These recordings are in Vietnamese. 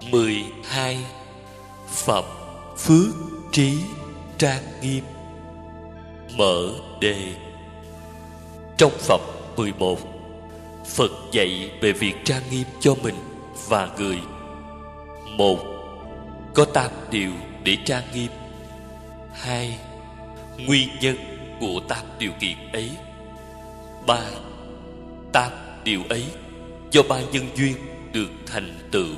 12. Phẩm phước trí trang nghiêm. Mở đề. Trong phẩm 11, Phật dạy về việc trang nghiêm cho mình và người. 1. Có 8 điều để trang nghiêm. 2. Nguyên nhân của 8 điều kiện ấy. 3. 8 điều ấy do 3 nhân duyên được thành tựu.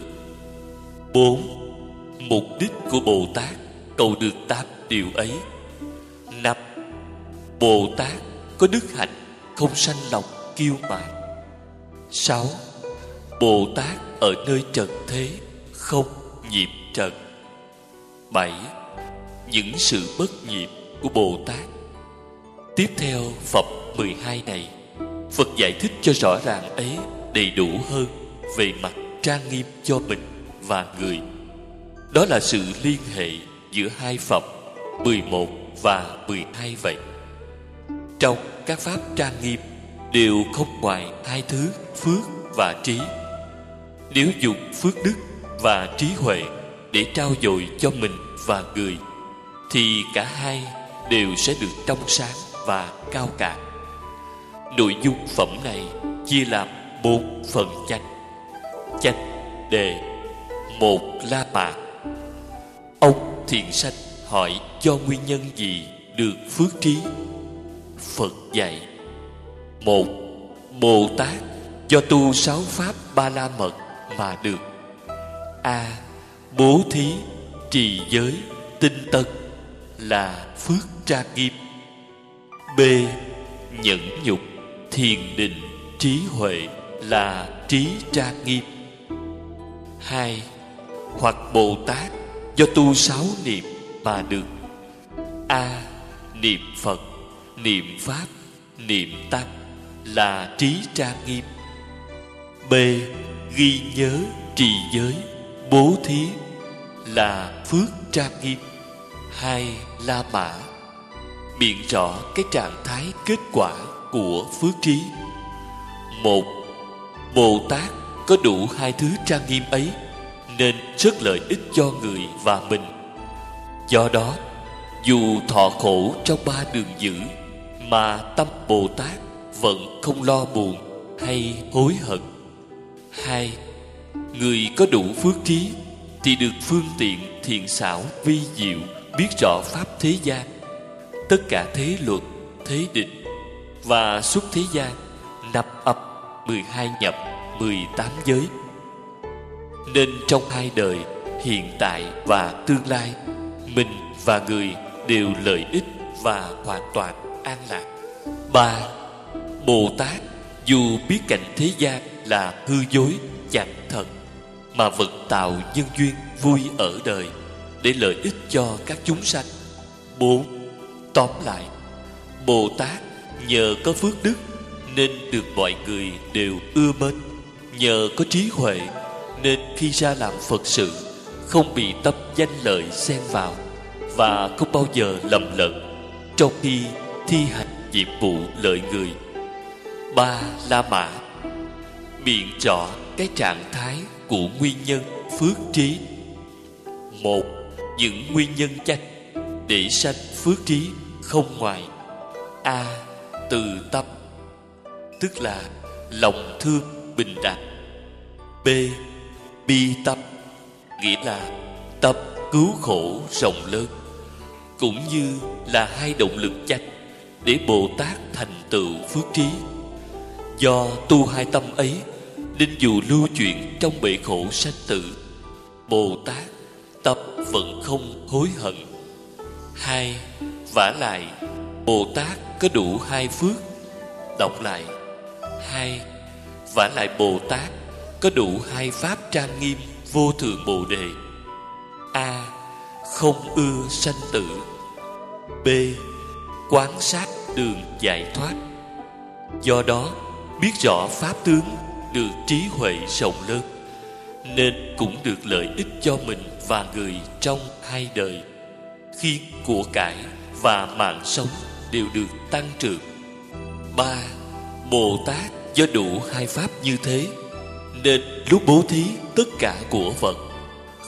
4. Mục đích của Bồ Tát cầu được 8 điều ấy. 5. Bồ Tát có đức hạnh không sanh lòng kiêu mạn. 6. Bồ Tát ở nơi trần thế không nhiễm trần. 7. Những sự bất nhiễm của Bồ Tát. Tiếp theo phẩm 12 này, Phật giải thích cho rõ ràng ấy đầy đủ hơn về mặt trang nghiêm cho mình và người. Đó là sự liên hệ giữa hai phẩm 11 và 12 vậy. Trong các pháp trang nghiêm đều không ngoài hai thứ phước và trí. Nếu dùng phước đức và trí huệ để trao dồi cho mình và người, thì cả hai đều sẽ được trong sáng và cao cả. Nội dung phẩm này chia làm 4 phần chánh. Chánh đề. 1. La Mã. Ông thiện sanh hỏi do nguyên nhân gì được phước trí. Phật dạy: 1. Bồ Tát do tu 6 pháp Ba La Mật mà được. A. Bố thí, trì giới, tinh tấn là phước trang nghiêm. B. Nhẫn nhục, thiền định, trí huệ là trí trang nghiêm. 2. Hoặc Bồ Tát do tu 6 niệm mà được. A. Niệm Phật, niệm Pháp, niệm Tăng là trí trang nghiêm. B. Ghi nhớ, trì giới, bố thí là phước trang nghiêm. 2. La Mã. Biện rõ cái trạng thái kết quả của phước trí. 1. Bồ Tát có đủ hai thứ trang nghiêm ấy nên rất lợi ích cho người và mình. Do đó, dù thọ khổ trong 3 đường dữ mà tâm Bồ Tát vẫn không lo buồn hay hối hận. 2. Người có đủ phước trí thì được phương tiện thiện xảo vi diệu biết rõ pháp thế gian, tất cả thế luật, thế định và xuất thế gian, năm âm, 12 nhập, 18 giới. Nên trong hai đời, hiện tại và tương lai, mình và người đều lợi ích và hoàn toàn an lạc. 3. Bồ Tát dù biết cảnh thế gian là hư dối, chẳng thật, mà vẫn tạo nhân duyên vui ở đời để lợi ích cho các chúng sanh. 4. Tóm lại, Bồ Tát nhờ có phước đức nên được mọi người đều ưa mến. Nhờ có trí huệ nên khi ra làm Phật sự không bị tâm danh lợi xen vào và không bao giờ lầm lẫn trong khi thi hành nhiệm vụ lợi người. 3. La Mã. Biện rõ cái trạng thái của nguyên nhân phước trí. 1. Những nguyên nhân chánh để sanh phước trí không ngoài: A. Từ tâm, tức là lòng thương bình đẳng. B. Bi tâm, nghĩa là tâm cứu khổ rộng lớn, cũng như là hai động lực chánh để Bồ Tát thành tựu phước trí. Do tu hai tâm ấy nên dù lưu chuyển trong bể khổ sanh tử, Bồ Tát tâm vẫn không hối hận. 2. Vả lại, Bồ Tát có đủ hai phước. Đọc lại: 2. Vả lại Bồ Tát có đủ hai pháp trang nghiêm vô thượng Bồ đề. A. Không ưa sanh tử. B. Quán sát đường giải thoát. Do đó biết rõ pháp tướng, được trí huệ rộng lớn, nên cũng được lợi ích cho mình và người trong hai đời, khi của cải và mạng sống đều được tăng trưởng. 3. Bồ Tát do đủ hai pháp như thế nên lúc bố thí tất cả của vật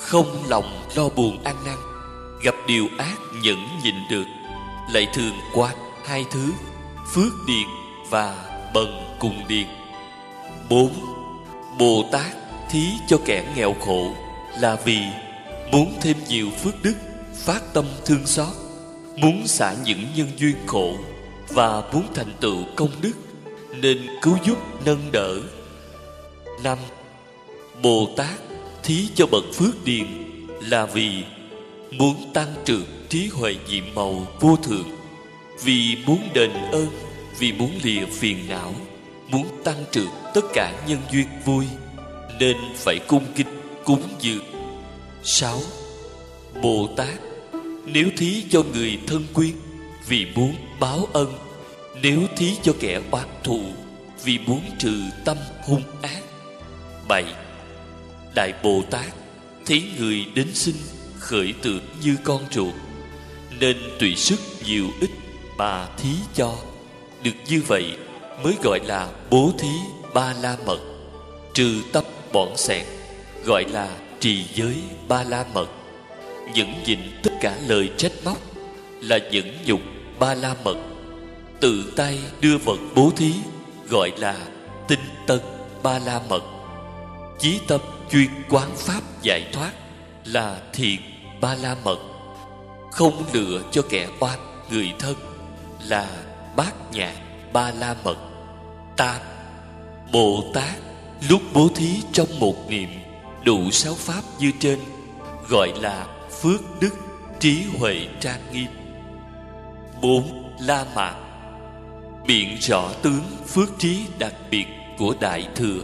không lòng lo buồn ăn năn, gặp điều ác nhẫn nhịn được, lại thường quán hai thứ phước điền và bần cùng điền. 4. Bồ Tát thí cho kẻ nghèo khổ là vì muốn thêm nhiều phước đức, phát tâm thương xót, muốn xả những nhân duyên khổ và muốn thành tựu công đức, nên cứu giúp nâng đỡ. 5. Bồ Tát thí cho bậc phước điền là vì muốn tăng trưởng trí huệ nhiệm màu vô thượng, vì muốn đền ơn, vì muốn lìa phiền não, muốn tăng trưởng tất cả nhân duyên vui, nên phải cung kính cúng dường. 6. Bồ Tát nếu thí cho người thân quyến, vì muốn báo ân, nếu thí cho kẻ oán thù, vì muốn trừ tâm hung ác. 7. Đại Bồ Tát thấy người đến sinh khởi tưởng như con ruột, nên tùy sức nhiều ít mà thí cho. Được như vậy mới gọi là bố thí ba la mật. Trừ tâm bỏn xẹt gọi là trì giới ba la mật. Nhẫn nhịn tất cả lời trách móc là nhẫn nhục ba la mật. Tự tay đưa vật bố thí gọi là tinh tấn ba la mật. Chí tâm chuyên quán pháp giải thoát là thiền ba la mật. Không lựa cho kẻ oan người thân là bát nhã ba la mật. 8. Bồ Tát lúc bố thí trong một niệm đủ 6 pháp như trên gọi là phước đức trí huệ trang nghiêm. 4. La Mạt biện rõ tướng phước trí đặc biệt của Đại Thừa.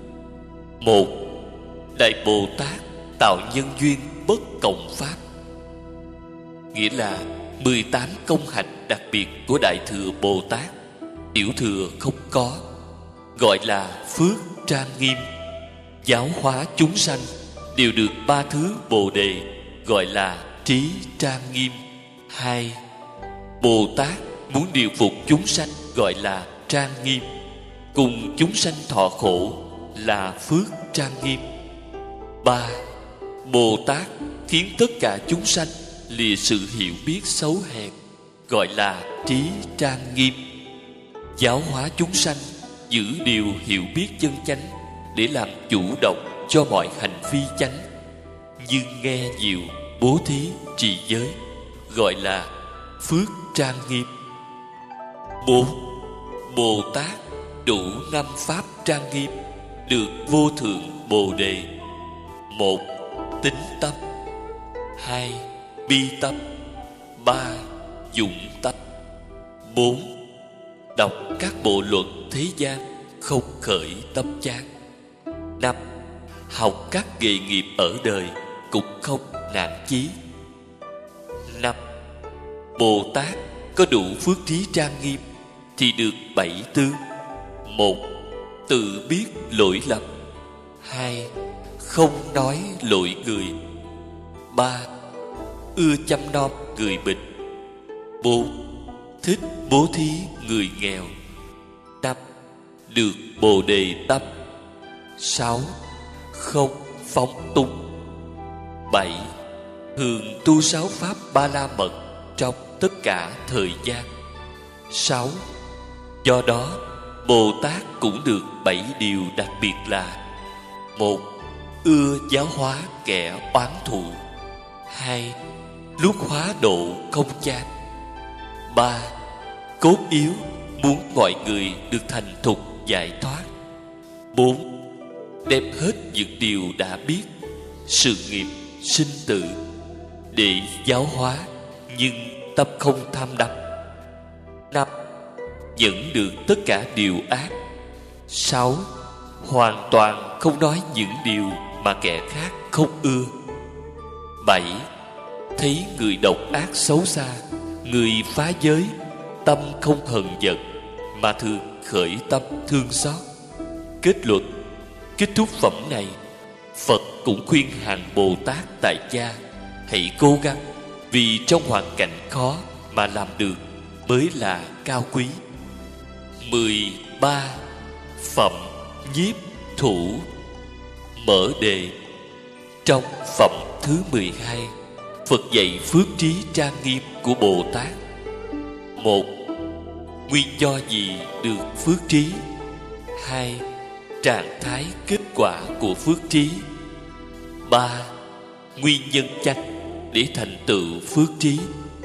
1. Đại Bồ Tát tạo nhân duyên bất cộng pháp, nghĩa là 18 công hạnh đặc biệt của Đại Thừa Bồ Tát Tiểu Thừa không có, gọi là phước trang nghiêm. Giáo hóa chúng sanh đều được 3 thứ Bồ Đề, gọi là trí trang nghiêm. 2. Bồ Tát muốn điều phục chúng sanh gọi là trang nghiêm, cùng chúng sanh thọ khổ là phước trang nghiêm. 3. Bồ Tát khiến tất cả chúng sanh lìa sự hiểu biết xấu hèn, gọi là trí trang nghiêm. Giáo hóa chúng sanh giữ điều hiểu biết chân chánh để làm chủ động cho mọi hành vi chánh, như nghe diệu, bố thí, trì giới, gọi là phước trang nghiêm. 4. Bồ Tát đủ 5 pháp trang nghiêm được vô thượng Bồ Đề. 1. Tín tâm. 2. Bi tâm. 3. Dụng tâm. 4. Đọc các bộ luận thế gian không khởi tâm chán. 5. Học các nghề nghiệp ở đời cũng không nản chí. 5. Bồ Tát có đủ phước trí trang nghiêm thì được 7 tướng. 1. Tự biết lỗi lầm. 2. Không nói lỗi người. 3. Ưa chăm nom người bệnh. 4. Thích bố thí người nghèo. 5. Được Bồ Đề tâm. 6. Không phóng túng. 7. Thường tu 6 pháp ba la mật trong tất cả thời gian. 6. Do đó Bồ Tát cũng được 7 điều đặc biệt là: 1. Ưa giáo hóa kẻ oán thù. 2. Lúc hóa độ không chán. 3. Cốt yếu muốn mọi người được thành thục giải thoát. 4. Đem hết những điều đã biết, sự nghiệp, sinh tử để giáo hóa, nhưng tâm không tham đắm. 5. Dẫn được tất cả điều ác. 6. Hoàn toàn không nói những điều mà kẻ khác không ưa. 7. Thấy người độc ác xấu xa, người phá giới, tâm không hờn giận mà thường khởi tâm thương xót. Kết luận: kết thúc phẩm này, Phật cũng khuyên hàng Bồ Tát tại gia hãy cố gắng, vì trong hoàn cảnh khó mà làm được mới là cao quý. 13. Phẩm nhiếp thủ. Mở đề. Trong phẩm thứ 12, Phật dạy phước trí trang nghiêm của Bồ Tát. 1. Nguyên do gì được phước trí? 2. Trạng thái kết quả của phước trí. 3. Nguyên nhân chánh để thành tựu phước trí.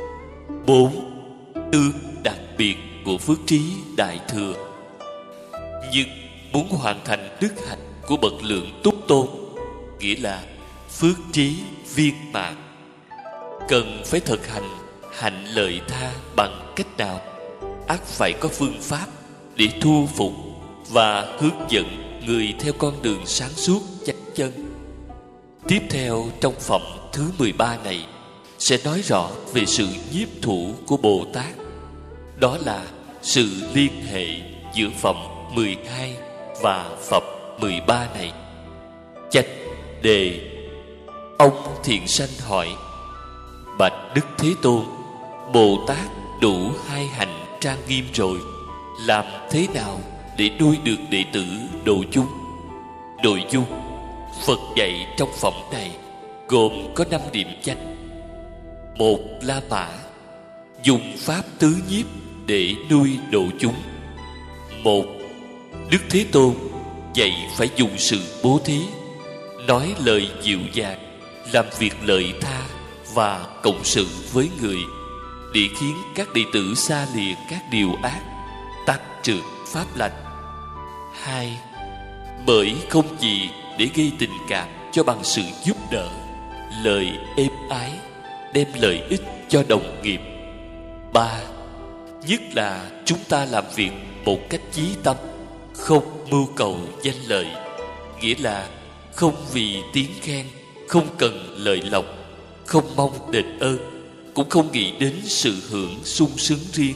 4. Tướng đặc biệt của phước trí đại thừa. Nhưng muốn hoàn thành đức hạnh của bậc lượng túc tôn, nghĩa là phước trí viên mãn, cần phải thực hành hạnh lợi tha bằng cách nào? Ắt phải có phương pháp để thu phục và hướng dẫn người theo con đường sáng suốt chánh chân. Tiếp theo trong phẩm thứ 13 này sẽ nói rõ về sự nhiếp thủ của Bồ Tát. Đó là sự liên hệ giữa phẩm 12 và phẩm 13 này. Chánh đề. Ông thiện sanh hỏi: Bạch Đức Thế Tôn, Bồ Tát đủ hai hạnh trang nghiêm rồi, làm thế nào để nuôi được đệ tử độ chúng? Nội dung Phật dạy trong phẩm này gồm có 5 điểm chánh. 1. La Mã, dùng pháp tứ nhiếp để nuôi độ chúng. 1. Đức Thế Tôn dạy phải dùng sự bố thí, nói lời dịu dàng, làm việc lợi tha và cộng sự với người, để khiến các đệ tử xa lìa các điều ác, tác trược pháp lành. 2. Bởi không gì để gây tình cảm cho bằng sự giúp đỡ, lời êm ái, đem lợi ích cho đồng nghiệp. 3. Nhất là chúng ta làm việc một cách chí tâm, không mưu cầu danh lợi, nghĩa là không vì tiếng khen, không cần lợi lộc, không mong đền ơn, cũng không nghĩ đến sự hưởng sung sướng riêng.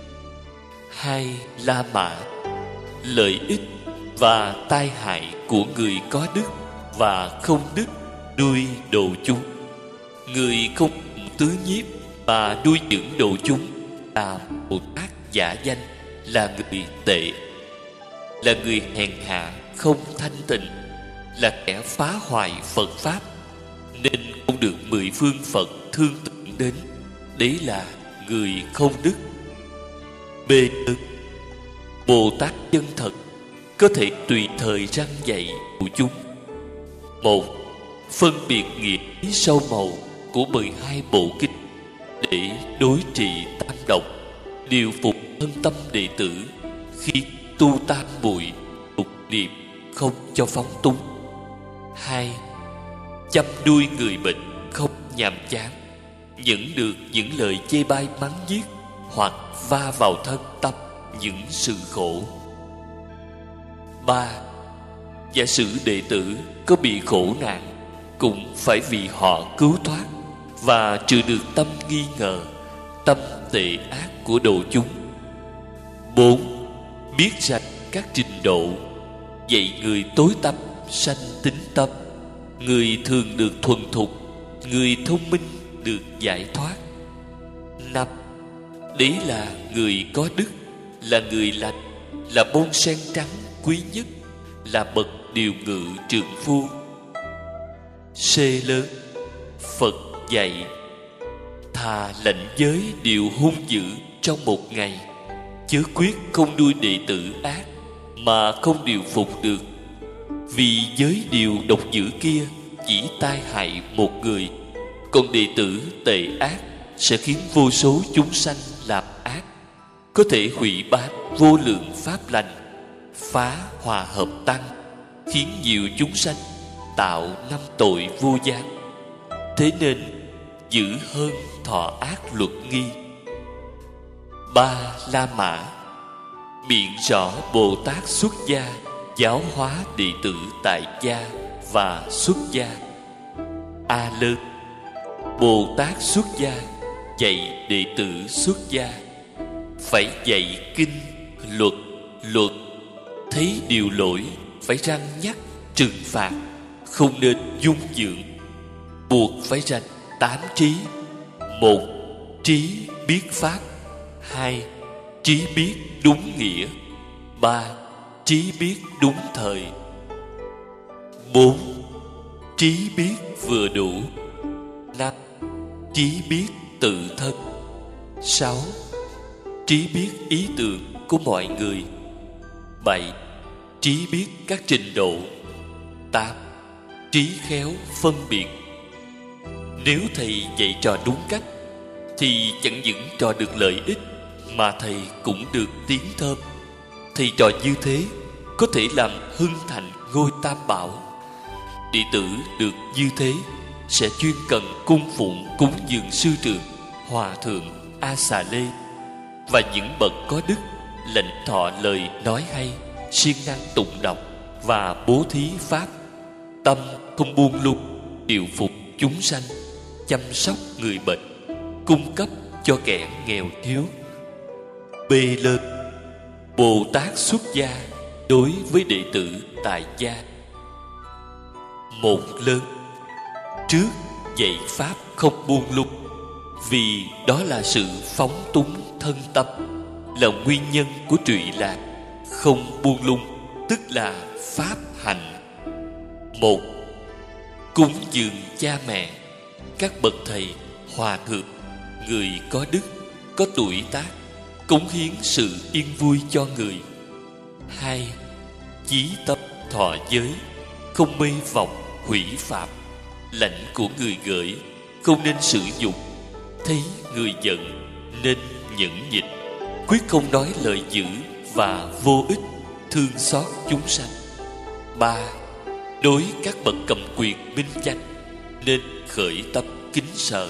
2. La Mã, lợi ích và tai hại của người có đức và không đức nuôi độ chúng. Người không tứ nhiếp và nuôi dưỡng độ chúng là Bồ Tát giả danh, là người tệ, là người hèn hạ không thanh tịnh, là kẻ phá hoại Phật pháp, nên không được 10 phương Phật thương tưởng đến. Đấy là người không đức. B. Bồ Tát chân thật có thể tùy thời răn dạy của chúng. 1. Phân biệt nghĩa lý sâu màu của 12 bộ kinh để đối trị tam độc, điều phục thân tâm đệ tử, khi tu tam muội tục niệm, không cho phóng túng. 2. Chăm nuôi người bệnh không nhàm chán, nhận được những lời chê bai mắng nhiếc hoặc va vào thân tâm những sự khổ. 3. Giả sử đệ tử có bị khổ nạn, cũng phải vì họ cứu thoát và trừ được tâm nghi ngờ, tâm tệ ác của độ chúng. 4. Biết rạch các trình độ, dạy người tối tâm sanh tính tâm, người thường được thuần thục, người thông minh được giải thoát. 5. Đấy là người có đức, là người lành, là bông sen trắng quý nhất, là bậc điều ngự trượng phu. C lớn. Phật dạy: thà lệnh giới điều hung dữ trong một ngày, chớ quyết không nuôi đệ tử ác mà không điều phục được. Vì giới điều độc dữ kia chỉ tai hại một người, còn đệ tử tệ ác sẽ khiến vô số chúng sanh làm ác, có thể hủy bán vô lượng pháp lành, phá hòa hợp tăng, khiến nhiều chúng sanh tạo năm tội vô gián. Thế nên giữ hơn thọ ác luật nghi. 3. La Mã, biện rõ Bồ Tát xuất gia giáo hóa đệ tử tại gia và xuất gia. A Lơn, Bồ Tát xuất gia dạy đệ tử xuất gia, phải dạy kinh, luật, thấy điều lỗi phải răn nhắc, trừng phạt, không nên dung dưỡng, buộc phải rành 8 trí. 1. Trí biết pháp. 2. Trí biết đúng nghĩa. 3. Trí biết đúng thời. 4. Trí biết vừa đủ. 5. Trí biết tự thân. 6. Trí biết ý tưởng của mọi người. 7. Trí biết các trình độ. 8. Trí khéo phân biệt. Nếu thầy dạy trò đúng cách thì chẳng những trò được lợi ích mà thầy cũng được tiếng thơm. Thầy trò như thế có thể làm hưng thành ngôi Tam Bảo. Đệ tử được như thế sẽ chuyên cần cung phụng cúng dường sư trưởng Hòa thượng A Xà Lê và những bậc có đức, lãnh thọ lời nói hay, siêng năng tụng đọc và bố thí pháp, tâm không buông lung, điều phục chúng sanh, chăm sóc người bệnh, cung cấp cho kẻ nghèo thiếu. B. Lớn. Bồ Tát xuất gia đối với đệ tử tại gia. 1. Lớn. Trước dạy pháp không buông lung, vì đó là sự phóng túng thân tâm, là nguyên nhân của trụy lạc. Không buông lung tức là pháp hạnh. 1. Cúng dường cha mẹ, các bậc thầy, hòa thượng, người có đức, có tuổi tác, cống hiến sự yên vui cho người. 2. Chí tâm thọ giới, không mê vọng hủy phạm, lãnh của người gửi, không nên sử dụng, thấy người giận nên nhẫn nhịn, quyết không nói lời dữ và vô ích, thương xót chúng sanh. 3. Đối các bậc cầm quyền minh chánh nên khởi tâm kính sợ.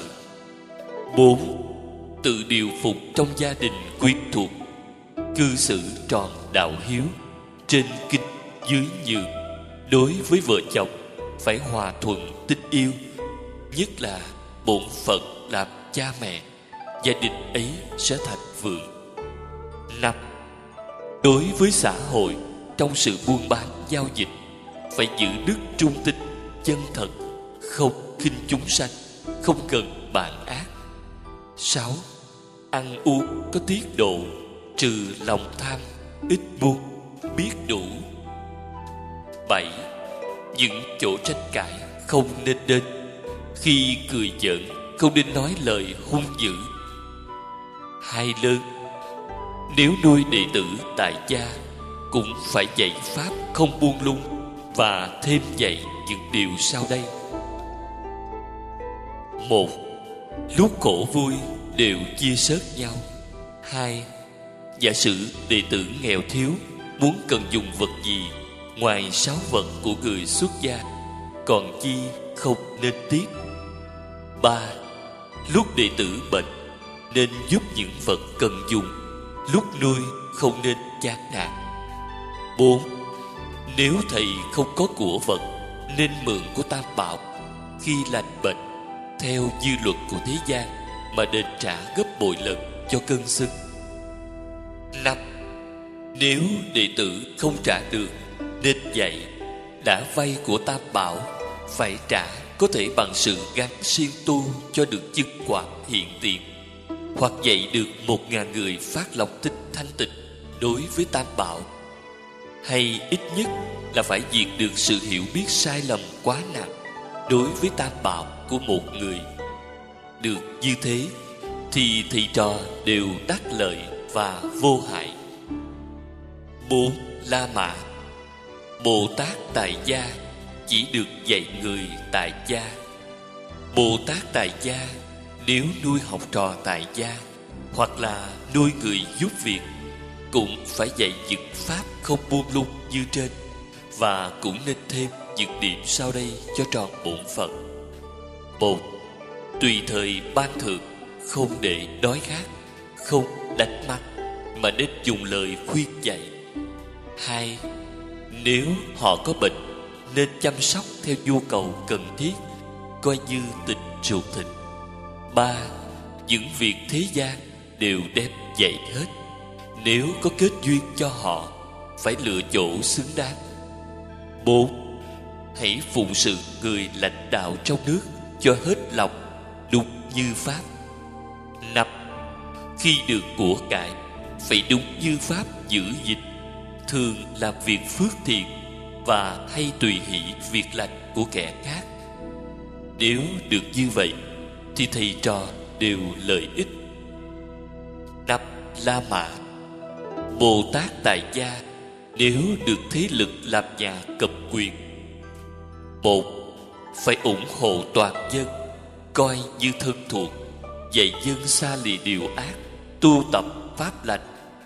4. Tự điều phục trong gia đình quyến thuộc, cư xử tròn đạo hiếu, trên kính dưới nhường. Đối với vợ chồng phải hòa thuận tình yêu, nhất là bổn phận làm cha mẹ, gia đình ấy sẽ thành vượng. 5. Đối với xã hội trong sự buôn bán giao dịch phải giữ đức trung tín, chân thật, không khinh chúng sanh, không cần bạn ác. 6. Ăn uống có tiết độ, trừ lòng tham, ít buông, biết đủ. 7. Những chỗ tranh cãi không nên đến, khi cười giỡn không nên nói lời hung dữ. 2. Lớn. Nếu nuôi đệ tử tại gia cũng phải dạy pháp không buông lung và thêm dạy những điều sau đây. 1. Lúc khổ vui đều chia sớt nhau. 2. Giả sử đệ tử nghèo thiếu, muốn cần dùng vật gì ngoài 6 vật của người xuất gia, còn chi không nên tiếc. 3. Lúc đệ tử bệnh nên giúp những vật cần dùng, lúc nuôi không nên chán nản. 4. Nếu thầy không có của vật nên mượn của Tam Bảo, khi lành bệnh theo dư luật của thế gian mà đền trả gấp bội lần cho cân xứng. 5. Nếu đệ tử không trả được nên dạy, đã vay của Tam Bảo phải trả, có thể bằng sự gắng siêng tu cho được chứng quả hiện tiền, hoặc dạy được 1000 người phát lòng thích thanh tịnh đối với Tam Bảo, hay ít nhất là phải diệt được sự hiểu biết sai lầm quá nặng đối với Tam Bảo của một người. Được như thế thì thầy trò đều đắc lợi và vô hại. 4. La Mã. Bồ Tát tại gia chỉ được dạy người tại gia. Bồ Tát tại gia nếu nuôi học trò tại gia hoặc là nuôi người giúp việc cũng phải dạy những pháp không buông lung như trên, và cũng nên thêm những điểm sau đây cho tròn bổn phận. 1. Tùy thời ban thưởng, không để đói khát, không đánh mắng, mà nên dùng lời khuyên dạy. 2. Nếu họ có bệnh nên chăm sóc theo nhu cầu cần thiết, coi như tình ruột thịt. 3. Những việc thế gian đều đem dạy hết. Nếu có kết duyên cho họ, phải lựa chỗ xứng đáng. 4. Hãy phụng sự người lãnh đạo trong nước cho hết lòng, đúng như pháp. 5. Khi được của cải, phải đúng như pháp giữ gìn, thường làm việc phước thiện và hay tùy hỷ việc lành của kẻ khác. Nếu được như vậy thì thầy trò đều lợi ích. 5. La Mã. Bồ Tát tại gia nếu được thế lực làm nhà cầm quyền: 1. Phải ủng hộ toàn dân, coi như thân thuộc, dạy dân xa lìa điều ác, tu tập pháp lành.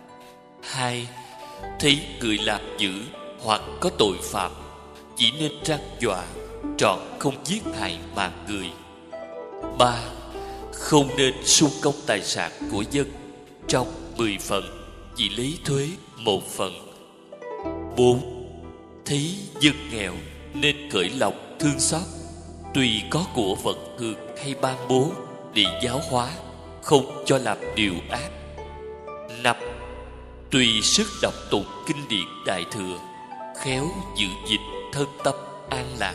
2. Thấy người làm dữ hoặc có tội phạm, chỉ nên răn dọa, trọn không giết hại mạng người. 3. Không nên sung công tài sản của dân, trong 10 phần chỉ lấy thuế 1 phần. 4. Thấy dân nghèo nên khởi lòng thương xót, tuy có của vật thường hay ban bố để giáo hóa, không cho làm điều ác. 5. Tùy sức đọc tụng kinh điển Đại Thừa, khéo giữ gìn thân tâm an lạc.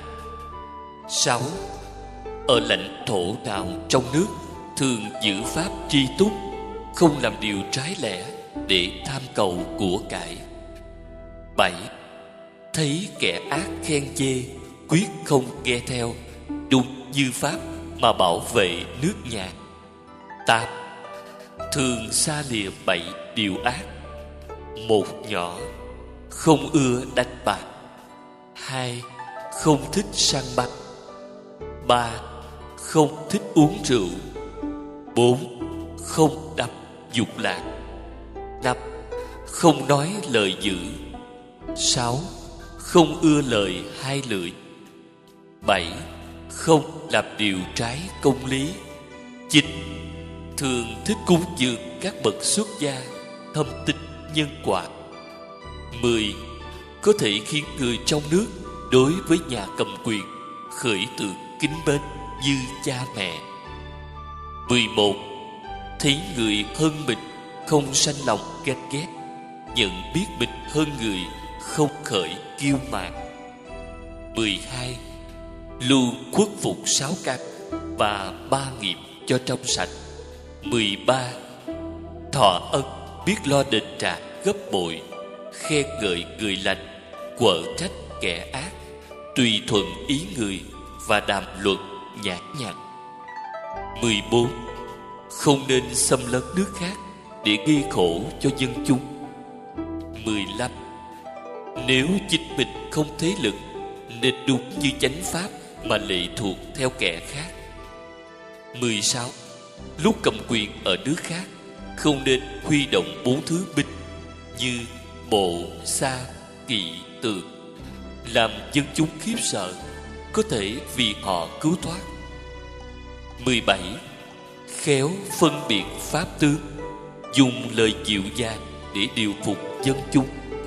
6. Ở lãnh thổ nào trong nước thường giữ pháp tri túc, không làm điều trái lẽ để tham cầu của cải. 7. Thấy kẻ ác khen chê, quyết không nghe theo, đúng như pháp mà bảo vệ nước nhà. 8. Thường xa lìa 7 điều ác: 1. Nhỏ, không ưa đánh bạc. 2. Không thích săn bắn. 3. Không thích uống rượu. 4. Không đắm dục lạc. 5. Không nói lời dữ. 6. Không ưa lời hai lưỡi. 7. Không làm điều trái công lý. 9. Thường thích cúng dường các bậc xuất gia, thâm tín nhân quả. 10. Có thể khiến người trong nước đối với nhà cầm quyền khởi tượng kính mến như cha mẹ. 11. Thấy người hơn mình không sanh lòng ganh ghét, nhận biết mình hơn người không khởi kiêu mạn. 12. Luôn khuất phục 6 căn và 3 nghiệp cho trong sạch. 13. Thọ ân biết lo đền trả gấp bội, khen ngợi người lành, quở trách kẻ ác, tùy thuận ý người và đàm luận nhã nhặn. 14. Không nên xâm lấn nước khác để gây khổ cho dân chúng. 15. Nếu chính mình không thế lực, nên đúng như chánh pháp mà lệ thuộc theo kẻ khác. 16. Lúc cầm quyền ở nước khác, không nên huy động 4 thứ binh như bộ, sa, kỵ, tượng, làm dân chúng khiếp sợ, có thể vì họ cứu thoát. 17. Khéo phân biệt pháp tướng, dùng lời dịu dàng để điều phục dân chúng.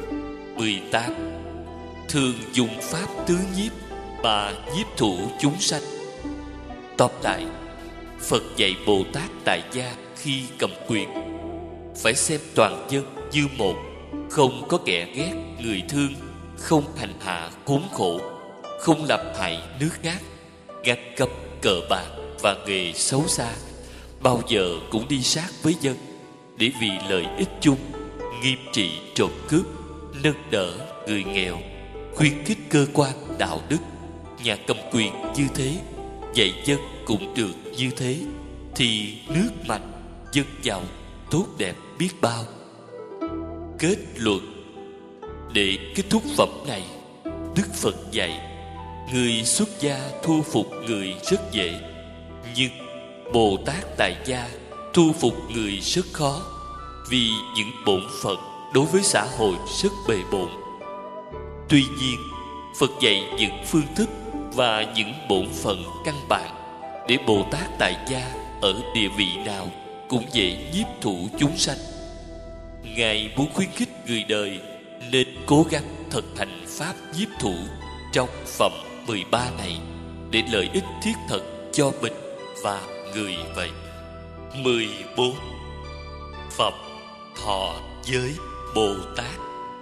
18. Thường dùng pháp tứ nhiếp mà nhiếp thủ chúng sanh. Tóm lại, Phật dạy Bồ Tát tại gia khi cầm quyền phải xem toàn dân như một, không có kẻ ghét người thương, không hành hạ khốn khổ, không làm hại nước khác, gắt cấm cờ bạc và nghề xấu xa, bao giờ cũng đi sát với dân để vì lợi ích chung, nghiêm trị trộm cướp, nâng đỡ người nghèo, khuyến khích cơ quan đạo đức. Nhà cầm quyền như thế, dạy dân cũng được như thế, thì nước mạnh, dân giàu, tốt đẹp biết bao. Kết luận. Để kết thúc phẩm này, Đức Phật dạy người xuất gia thu phục người rất dễ, nhưng Bồ Tát tại gia thu phục người rất khó, vì những bổn phận đối với xã hội rất bề bộn. Tuy nhiên, Phật dạy những phương thức và những bổn phận căn bản để Bồ Tát tại gia ở địa vị nào cũng dễ nhiếp thủ chúng sanh. Ngài muốn khuyến khích người đời nên cố gắng thực hành pháp nhiếp thủ trong phẩm 13 này để lợi ích thiết thực cho mình và người vậy. 14. Phẩm thọ giới Bồ Tát.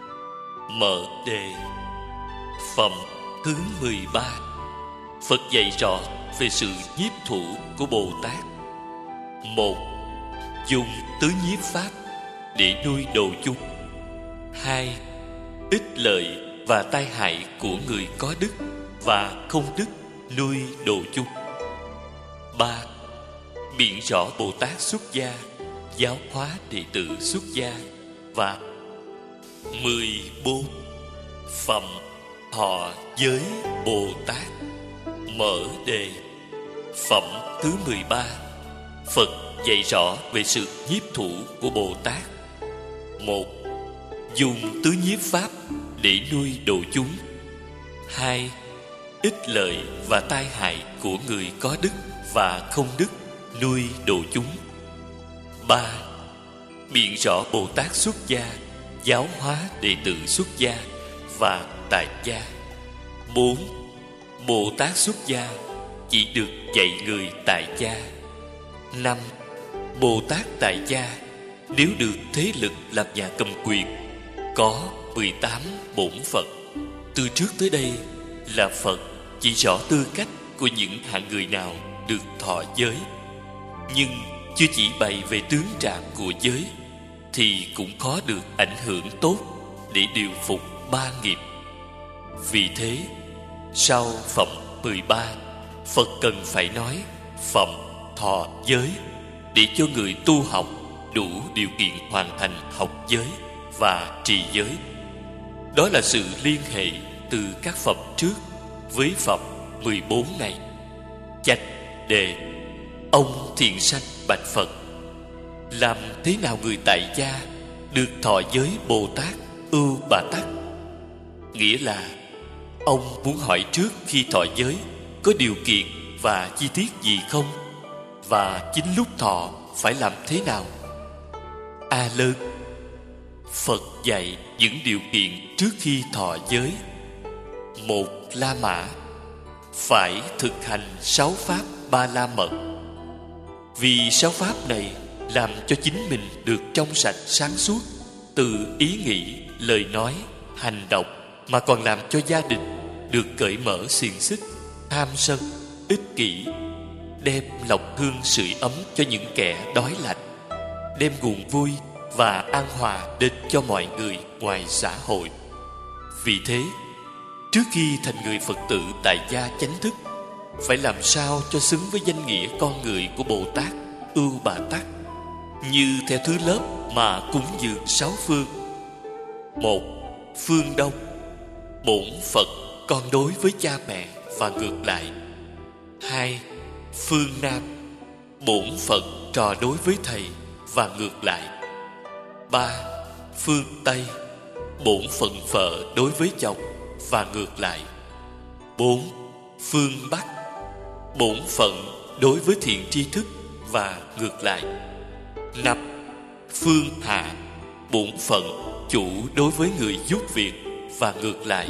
Mở đề. Phẩm thứ 13, Phật dạy rõ về sự nhiếp thủ của Bồ Tát. 1. Dùng tứ nhiếp pháp để nuôi độ chúng. 2. Ích lợi và tai hại của người có đức và không đức nuôi độ chúng. 3. biện rõ Bồ Tát xuất gia, giáo hóa đệ tử xuất gia. Và 14. Phẩm thọ giới Bồ Tát. Mở đề. Phẩm thứ 13. Phật dạy rõ về sự nhiếp thủ của Bồ Tát. 1. Dùng tứ nhiếp pháp để nuôi độ chúng. 2. Ích lợi và tai hại của người có đức và không đức nuôi độ chúng. 3. Biện rõ Bồ Tát xuất gia, giáo hóa đệ tử xuất gia và tại gia. 4. Bồ Tát xuất gia chỉ được dạy người tại gia. 5. Bồ Tát tại gia nếu được thế lực làm nhà cầm quyền có 18 bổn Phật. Từ trước tới đây là Phật chỉ rõ tư cách của những hạng người nào được thọ giới, nhưng chưa chỉ bày về tướng trạng của giới, thì cũng có được ảnh hưởng tốt để điều phục ba nghiệp. Vì thế, sau phẩm 13, Phật cần phải nói phẩm thọ giới để cho người tu học đủ điều kiện hoàn thành học giới và trì giới. Đó là sự liên hệ từ các phẩm trước với phẩm 14 này. Chạch đề. Ông thiện sanh bạch Phật: làm thế nào người tại gia được thọ giới Bồ Tát Ưu Bà Tắc? Nghĩa là ông muốn hỏi trước khi thọ giới có điều kiện và chi tiết gì không, và chính lúc thọ phải làm thế nào. A Lơn, Phật dạy những điều kiện trước khi thọ giới. 1. La Mã, phải thực hành 6 pháp Ba La Mật. Vì 6 pháp này làm cho chính mình được trong sạch sáng suốt từ ý nghĩ, lời nói, hành động, mà còn làm cho gia đình được cởi mở xiềng xích tham sân, ích kỷ, đem lòng hương sưởi ấm cho những kẻ đói lạnh, đem nguồn vui và an hòa đến cho mọi người ngoài xã hội. Vì thế, trước khi thành người Phật tử tại gia chánh thức, phải làm sao cho xứng với danh nghĩa con người của Bồ Tát Ưu Bà Tắc, như theo thứ lớp mà cúng dường 6 phương. 1. Phương Đông, bổn Phật con đối với cha mẹ và ngược lại. 2. Phương Nam, bổn Phật trò đối với thầy và ngược lại. 3. Phương Tây, bổn phận vợ đối với chồng và ngược lại. 4. Phương Bắc, bổn phận đối với thiện tri thức và ngược lại. 5. Phương Hạ, bổn phận chủ đối với người giúp việc và ngược lại.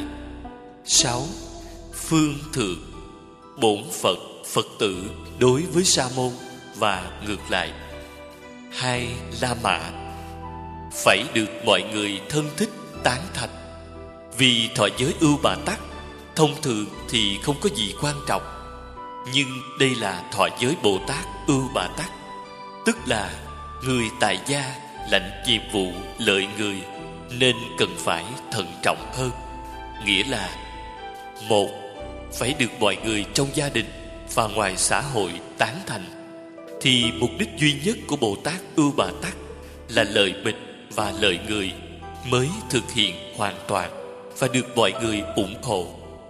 6. Phương Thượng, bổn phận Phật tử đối với sa môn và ngược lại. 2. La Mã, phải được mọi người thân thích tán thành. Vì thọ giới Ưu Bà Tắc thông thường thì không có gì quan trọng, nhưng đây là thọ giới Bồ Tát Ưu Bà Tắc, tức là người tại gia lãnh nhiệm vụ lợi người nên cần phải thận trọng hơn. Nghĩa là: 1. Phải được mọi người trong gia đình và ngoài xã hội tán thành, thì mục đích duy nhất của Bồ Tát Ưu Bà Tắc là lợi mình và lợi người mới thực hiện hoàn toàn và được mọi người ủng hộ.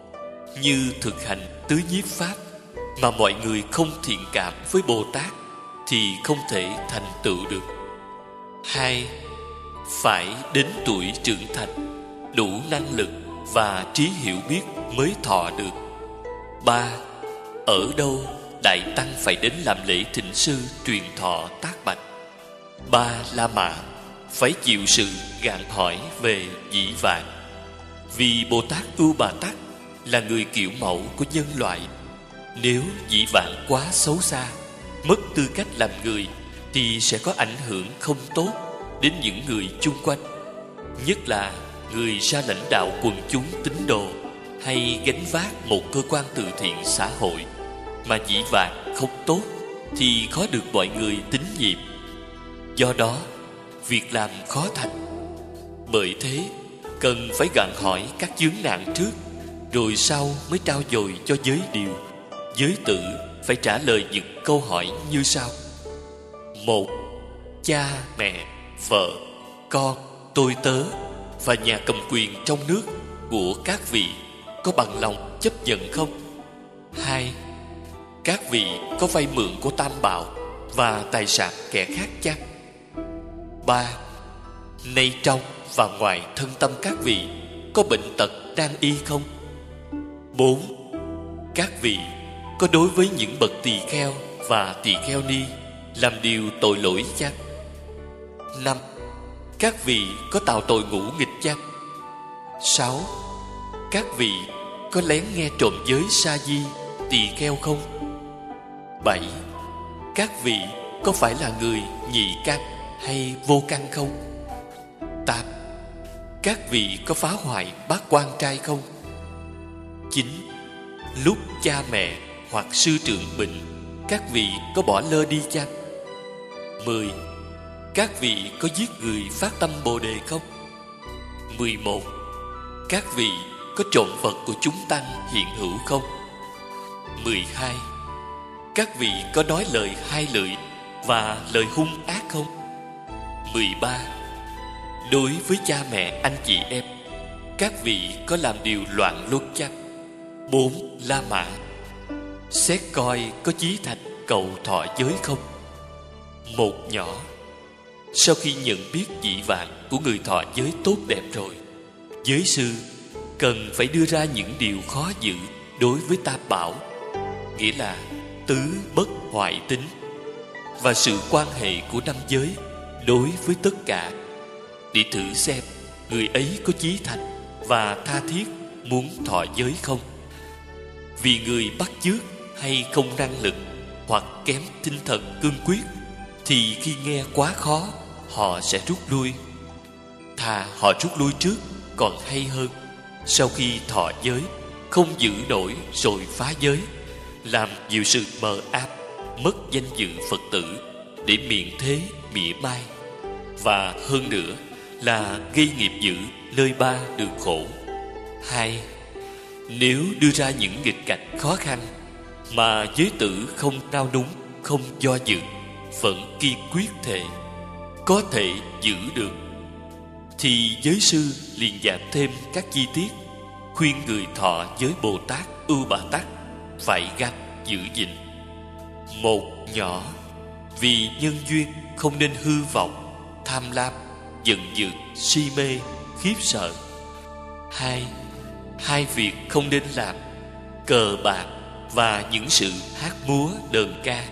Như thực hành tứ nhiếp pháp mà mọi người không thiện cảm với Bồ Tát thì không thể thành tựu được. 2. Phải đến tuổi trưởng thành, đủ năng lực và trí hiểu biết mới thọ được. 3. Ở đâu Đại Tăng phải đến làm lễ thỉnh sư truyền thọ tác bạch. 3. La Mã, phải chịu sự gạn hỏi về dĩ vãng. Vì Bồ Tát Ưu Bà Tắc là người kiểu mẫu của nhân loại. Nếu dĩ vãng quá xấu xa, mất tư cách làm người, thì sẽ có ảnh hưởng không tốt đến những người chung quanh, nhất là người ra lãnh đạo quần chúng tín đồ hay gánh vác một cơ quan từ thiện xã hội. Mà dĩ vãng không tốt thì khó được mọi người tín nhiệm. Do đó, việc làm khó thành. Bởi thế, cần phải gạn hỏi các chướng nạn trước, rồi sau mới trao dồi cho giới điều. Giới tử phải trả lời những câu hỏi như sau. 1. Cha, mẹ, vợ, con, tôi tớ và nhà cầm quyền trong nước của các vị có bằng lòng chấp nhận không? 2. Các vị có vay mượn của Tam Bảo và tài sản kẻ khác chăng? 3. Nay trong và ngoài thân tâm các vị có bệnh tật nan y không? 4. Các vị có đối với những bậc tỳ kheo và tỳ kheo ni làm điều tội lỗi chăng? 5. Các vị có tạo tội ngũ nghịch chăng? 6. Các vị có lén nghe trộm giới sa di, tỳ kheo không? 7. Các vị có phải là người nhị căn hay vô căn không? 8. Các vị có phá hoại bát quan trai không? 9. Lúc cha mẹ hoặc sư trưởng bệnh, các vị có bỏ lơ đi chăng? 10. Các vị có giết người phát tâm Bồ Đề không? 11. Các vị có trộm vật của chúng tăng hiện hữu không? 12. Các vị có nói lời hai lưỡi và lời hung ác không? 13. Đối với cha mẹ anh chị em, các vị có làm điều loạn luân chăng? 4. La mã. Xét coi có chí thành cầu thọ giới không? Một nhỏ. Sau khi nhận biết dị vãng của người thọ giới tốt đẹp rồi, giới sư cần phải đưa ra những điều khó giữ đối với Tam Bảo, nghĩa là tứ bất hoại tính và sự quan hệ của năm giới đối với tất cả, để thử xem người ấy có chí thành và tha thiết muốn thọ giới không. Vì người bắt chước hay không năng lực hoặc kém tinh thần cương quyết, thì khi nghe quá khó họ sẽ rút lui. Thà họ rút lui trước còn hay hơn sau khi thọ giới không giữ nổi rồi phá giới, làm nhiều sự mờ ám, mất danh dự Phật tử để miệng thế mỉa mai, và hơn nữa là gây nghiệp dữ nơi ba đường khổ. 2. Nếu đưa ra những nghịch cảnh khó khăn mà giới tử không nao núng, không do dự, vẫn kiên quyết thệ có thể giữ được, thì giới sư liền giảng thêm các chi tiết khuyên người thọ giới Bồ Tát Ưu Bà Tát phải gắng giữ gìn. Một nhỏ. Vì nhân duyên không nên hư vọng, tham lam, giận dữ, si mê, khiếp sợ. 2. Hai việc không nên làm: cờ bạc và những sự hát múa đờn ca.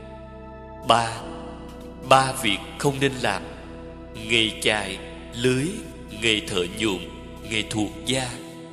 3. Ba việc không nên làm: nghề chài, lưới, nghề thợ nhuộm, nghề thuộc da.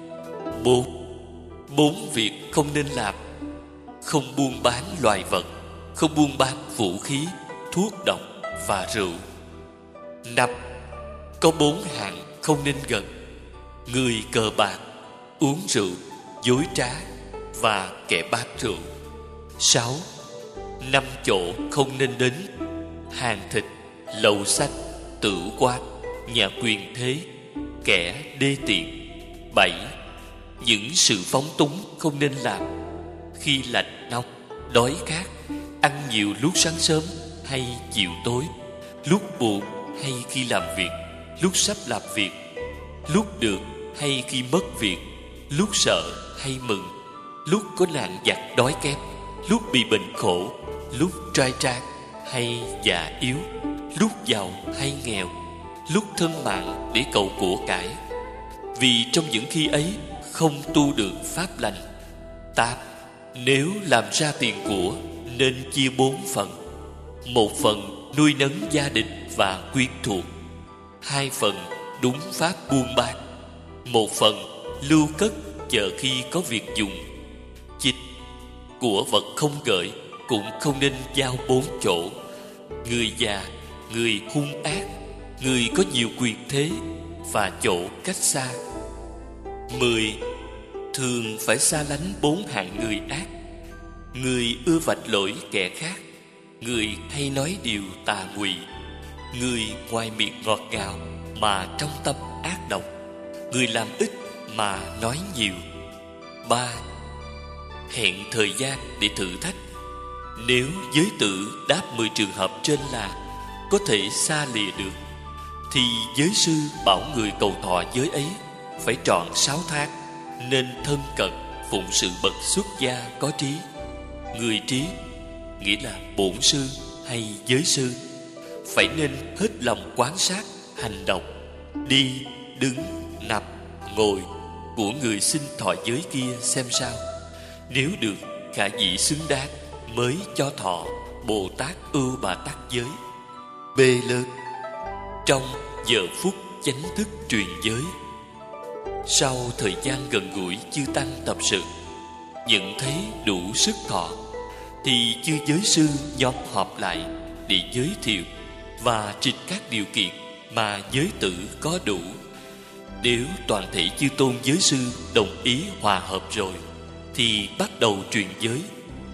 4. Bốn việc không nên làm: không buôn bán loài vật, không buôn bán vũ khí, thuốc độc và rượu. 5. Có 4 hạng không nên gần: người cờ bạc, uống rượu, dối trá và kẻ bán rượu. 6. 5 chỗ không nên đến: hàng thịt, lầu xanh, tử quan, nhà quyền thế, kẻ đê tiện. 7. Những sự phóng túng không nên làm: khi lạnh nóng, đói khát, ăn nhiều lúc sáng sớm hay chiều tối, lúc buồn hay khi làm việc, lúc sắp làm việc, lúc được hay khi mất việc, lúc sợ hay mừng, lúc có nạn giặc đói kém, lúc bị bệnh khổ, lúc trai trang hay già yếu, lúc giàu hay nghèo, lúc thân mạng để cầu của cải. Vì trong những khi ấy không tu được pháp lành. 8. Nếu làm ra tiền của, nên chia 4 phần: 1 phần nuôi nấng gia đình và quyến thuộc, 2 phần đúng pháp buôn bán, 1 phần lưu cất chờ khi có việc dùng. 9. Của vật không gửi cũng không nên giao 4 chỗ: người già, người hung ác, người có nhiều quyền thế và chỗ cách xa. 10. Thường phải xa lánh 4 hạng người ác: người ưa vạch lỗi kẻ khác, người hay nói điều tà ngụy, người ngoài miệng ngọt ngào mà trong tâm ác độc, người làm ít mà nói nhiều. 3. Hẹn thời gian để thử thách: Nếu giới tử đáp 10 trường hợp trên là có thể xa lìa được, thì giới sư bảo người cầu thọ giới ấy phải trọn 6 tháng, nên thân cận phụng sự bậc xuất gia có trí. Người trí nghĩa là bổn sư hay giới sư phải nên hết lòng quan sát hành động, đi, đứng, nằm, ngồi của người xin thọ giới kia xem sao. Nếu được khả dĩ xứng đáng mới cho thọ Bồ Tát Ưu Bà Tát giới. B lớn, trong giờ phút chánh thức truyền giới. Sau thời gian gần gũi chư tăng tập sự, nhận thấy đủ sức thọ, thì chư giới sư nhóm họp lại để giới thiệu và trình các điều kiện mà giới tử có đủ. Nếu toàn thể chư tôn giới sư đồng ý hòa hợp rồi, thì bắt đầu truyền giới.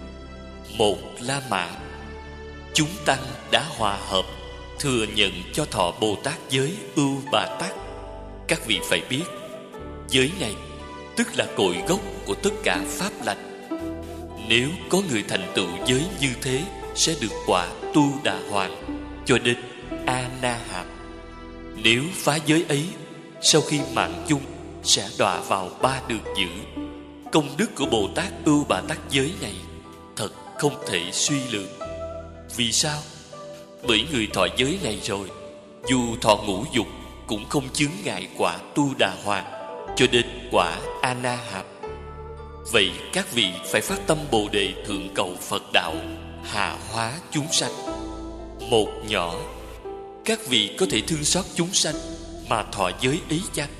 Một La Mã, chúng tăng đã hòa hợp thừa nhận cho thọ Bồ Tát giới Ưu Bà Tát. Các vị phải biết, giới này tức là cội gốc của tất cả pháp lành. Nếu có người thành tựu giới như thế, sẽ được quả Tu Đà Hoàng cho đến A Na Hàm. Nếu phá giới ấy, sau khi mạng chung sẽ đọa vào 3 đường dữ. Công đức của Bồ Tát Ưu Bà Tát giới này thật không thể suy lượng. Vì sao? Bởi người thọ giới này rồi, dù thọ ngũ dục cũng không chướng ngại quả Tu Đà Hoàng cho đến quả A Na Hàm. Vậy các vị phải phát tâm Bồ Đề thượng cầu Phật đạo, hạ hóa chúng sanh. Một nhỏ, các vị có thể thương xót chúng sanh mà thọ giới ấy chăng?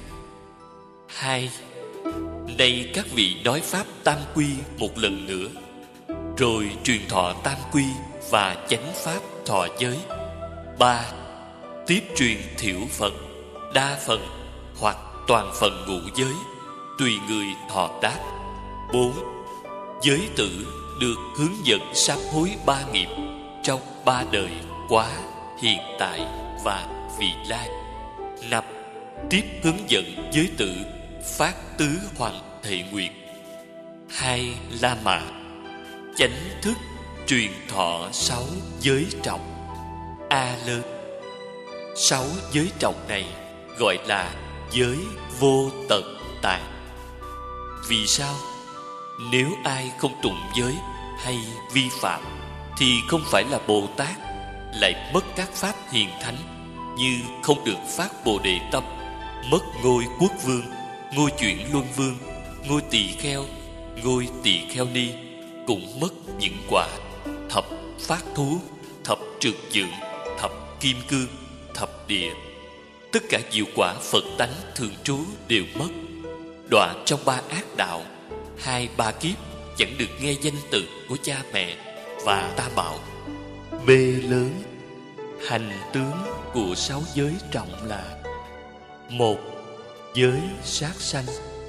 Hai, nay các vị nói pháp tam quy một lần nữa, rồi truyền thọ tam quy và chánh pháp thọ giới. Ba, tiếp truyền thiểu phần, đa phần hoặc toàn phần ngũ giới, tùy người thọ đáp. 4. Giới tử được hướng dẫn sám hối 3 nghiệp trong 3 đời quá, hiện tại và vị lai. 5. Tiếp hướng dẫn giới tử phát tứ hoàng thệ nguyện. 2. La Mã, chánh thức truyền thọ 6 giới trọng. A lớn, 6 giới trọng này gọi là giới vô tận tạng. Vì sao? Nếu ai không tụng giới hay vi phạm, thì không phải là Bồ Tát, lại mất các pháp hiền thánh, như không được phát Bồ Đề tâm, mất ngôi quốc vương, ngôi chuyển luân vương, ngôi tỳ kheo, ngôi tỳ kheo ni, cũng mất những quả thập phát thú, thập trực dưỡng, thập kim cương, thập địa. Tất cả diệu quả Phật tánh thường trú đều mất. Đọa trong 3 ác đạo, 2-3 kiếp chẳng được nghe danh từ của cha mẹ và tam bảo. B lớn, hành tướng của 6 giới trọng là: 1. Giới sát sanh.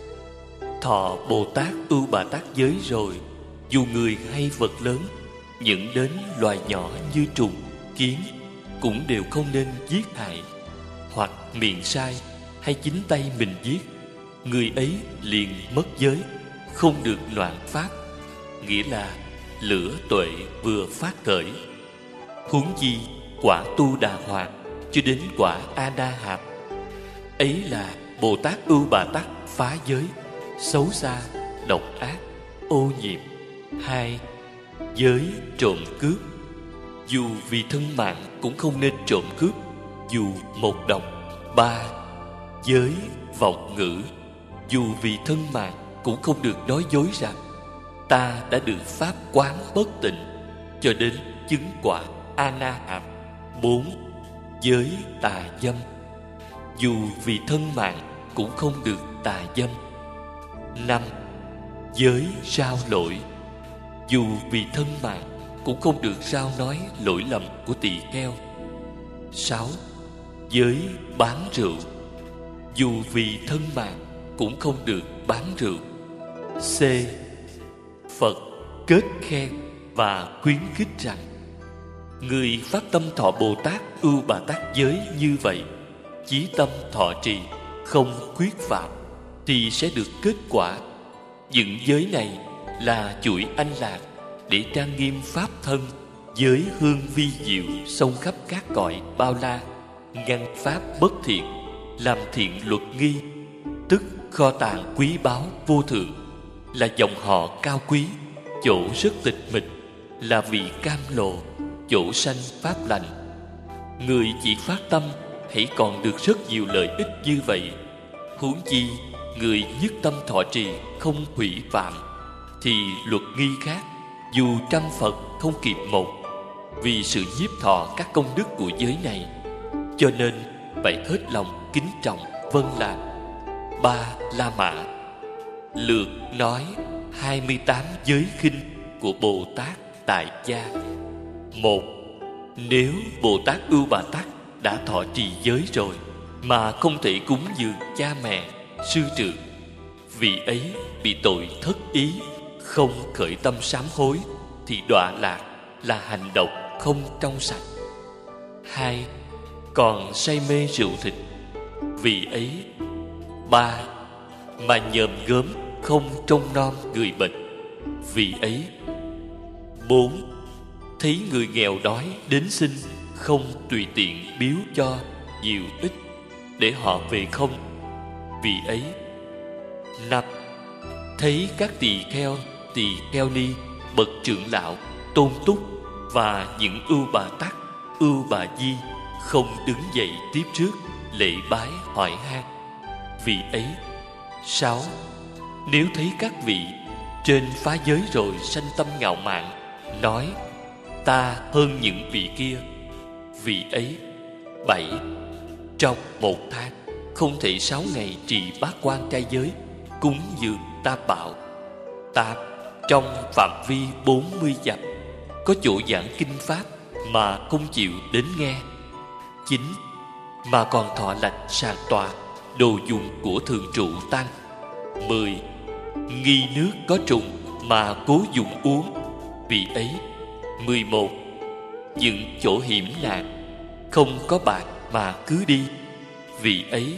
Thọ Bồ Tát Ưu Bà Tát giới rồi, dù người hay vật lớn, những đến loài nhỏ như trùng, kiến, cũng đều không nên giết hại. Hoặc miệng sai hay chính tay mình giết, người ấy liền mất giới, không được loạn pháp, nghĩa là lửa tuệ vừa phát khởi. Huống chi quả Tu Đà Hoàng cho đến quả A Na Hàm, ấy là Bồ Tát Ưu Bà Tát phá giới, xấu xa, độc ác, ô nhiễm. 2. Giới trộm cướp. Dù vì thân mạng cũng không nên trộm cướp, dù một đồng. 3. Giới vọng ngữ. Dù vì thân mạng cũng không được nói dối rằng ta đã được pháp quán bất tịnh, cho đến chứng quả A Na Hàm. 4. Giới tà dâm. Dù vì thân mạng cũng không được tà dâm. 5. Giới rao lỗi. Dù vì thân mạng cũng không được rao nói lỗi lầm của tỳ kheo. 6. Giới bán rượu. Dù vì thân mạng cũng không được bán rượu. C. Phật kết khen và khuyến khích rằng người phát tâm thọ Bồ Tát Ưu Bà Tát giới như vậy, chí tâm thọ trì, không khuyết phạm, thì sẽ được kết quả. Những giới này là chuỗi anh lạc, để trang nghiêm pháp thân với hương vi diệu xông khắp các cõi bao la, ngăn pháp bất thiện, làm thiện luật nghi, tức kho tàng quý báu vô thượng, là dòng họ cao quý, chỗ rất tịch mịch, là vị cam lộ, chỗ sanh pháp lành. Người chỉ phát tâm hãy còn được rất nhiều lợi ích như vậy. Huống chi người nhất tâm thọ trì không hủy phạm, thì luật nghi khác dù trăm Phật không kịp một. Vì sự nhiếp thọ các công đức của giới này, cho nên phải hết lòng kính trọng vâng làm. Ba La Mã lược nói 28 giới khinh của Bồ Tát tại gia. 1. Nếu Bồ Tát Ưu Bà Tát đã thọ trì giới rồi mà không thể cúng dường cha mẹ, sư trưởng, vị ấy bị tội thất ý, không khởi tâm sám hối, thì đọa lạc, là hành động không trong sạch. 2. Còn say mê rượu thịt, vị ấy. 3. Mà nhòm gớm không trông nom người bệnh, vị ấy. 4. Thấy người nghèo đói đến xin, không tùy tiện biếu cho nhiều ít để họ về không, vị ấy. 5. Thấy các tỳ kheo ni, bậc trưởng lão, tôn túc và những ưu bà tắc, ưu bà di không đứng dậy tiếp trước lễ bái hỏi han, vị ấy. 6. Nếu thấy các vị trên phá giới rồi sanh tâm ngạo mạn, nói ta hơn những vị kia, vị ấy. 7. Trong một tháng không thể 6 ngày trì bát quan trai giới, cúng dường tam bảo. 8. Trong phạm vi 40 dặm có chỗ giảng kinh pháp mà không chịu đến nghe. 9. Mà còn thọ lạch sàng tọa, đồ dùng của thường trụ tăng. 10. Nghi nước có trùng mà cố dùng uống, vị ấy. 11. Những chỗ hiểm nạn, không có bạc mà cứ đi, vị ấy.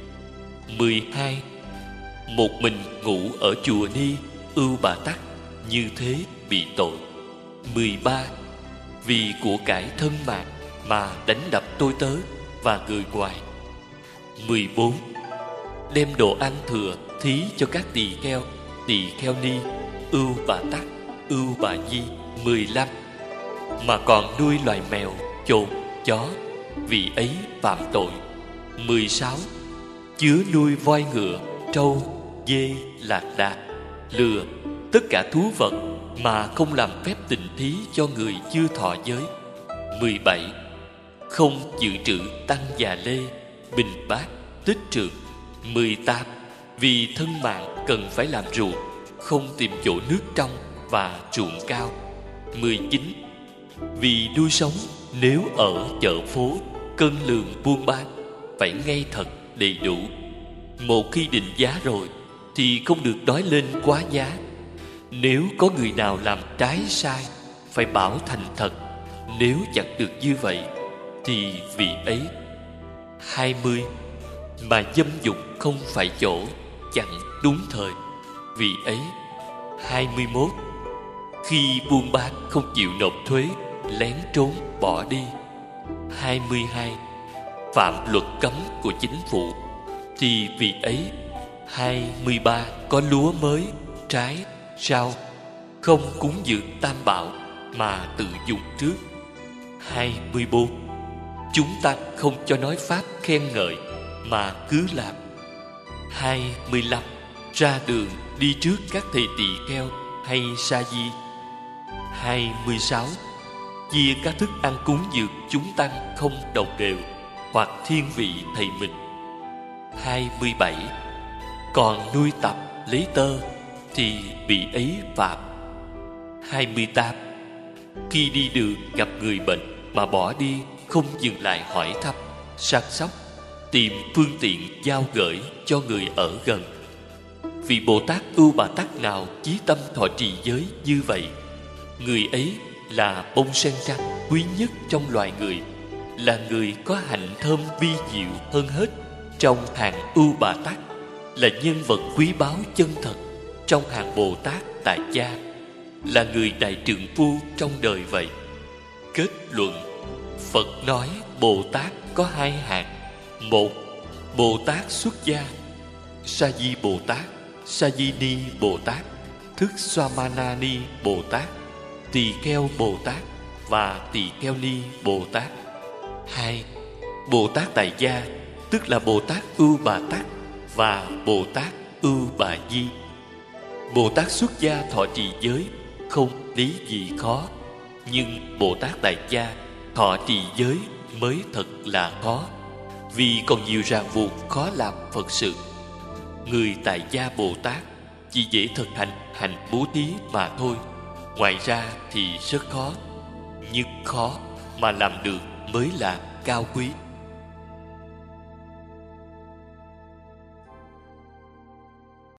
12. Một mình ngủ ở chùa Ni, ưu bà tắc, như thế bị tội. 13. Vì của cải thân mạng mà đánh đập tôi tớ và người ngoài. 14. Đem đồ ăn thừa thí cho các tỳ kheo ni, ưu bà tắc, ưu bà di. 15. Mà còn nuôi loài mèo, chồn, chó, vị ấy phạm tội. 16. Chứa nuôi voi ngựa, trâu, dê, lạc đà, lừa, tất cả thú vật mà không làm phép tịnh thí cho người chưa thọ giới. 17. Không dự trữ tăng già lê, bình bát, tích trượt. 18. Vì thân mạng cần phải làm ruộng, không tìm chỗ nước trong và ruộng cao. 19. Vì nuôi sống, nếu ở chợ phố, cân lượng buôn bán phải ngay thật đầy đủ. Một khi định giá rồi thì không được nói lên quá giá. Nếu có người nào làm trái sai, phải bảo thành thật. Nếu chẳng được như vậy thì vị ấy. 20. Mà dâm dục không phải chỗ, chẳng đúng thời, vị ấy. 21. Khi buôn bán không chịu nộp thuế, lén trốn bỏ đi. 22. Phạm luật cấm của chính phủ, thì vị ấy. 23. Có lúa mới, trái, rau, không cúng dường tam bảo mà tự dùng trước. 24. Chúng ta không cho nói pháp khen ngợi mà cứ làm. 25. Ra đường đi trước các thầy tỳ kheo hay sa di. 26. Chia các thức ăn cúng dường chúng tăng không đồng đều, hoặc thiên vị thầy mình. 27. Còn nuôi tập lấy tơ thì bị ấy phạm. 28. Khi đi đường gặp người bệnh mà bỏ đi, không dừng lại hỏi thăm, săn sóc, tìm phương tiện giao gửi cho người ở gần. Vì Bồ Tát Ưu Bà Tắc nào chí tâm thọ trì giới như vậy, người ấy là bông sen trắng quý nhất trong loài người, là người có hạnh thơm vi diệu hơn hết trong hàng Ưu Bà Tắc, là nhân vật quý báu chân thật trong hàng Bồ Tát tại gia. là người đại trượng phu trong đời vậy. Kết luận, Phật nói Bồ Tát có hai hạng. Một, Bồ Tát xuất gia, Sa Di Bồ Tát, Sa Di Ni Bồ Tát, Thức Swamanani Ni Bồ Tát, Tỳ Kheo Bồ Tát và Tỳ Kheo Ni Bồ Tát. Hai, Bồ Tát tại gia, tức là Bồ Tát Ưu Bà Tát và Bồ Tát Ưu Bà Di. Bồ Tát xuất gia thọ trì giới không lý gì khó, nhưng Bồ Tát tại gia thọ trì giới mới thật là khó, vì còn nhiều ràng buộc khó làm Phật sự. Người tại gia Bồ Tát chỉ dễ thực hành hành bố thí mà thôi, ngoài ra thì rất khó. Nhưng khó mà làm được mới là cao quý.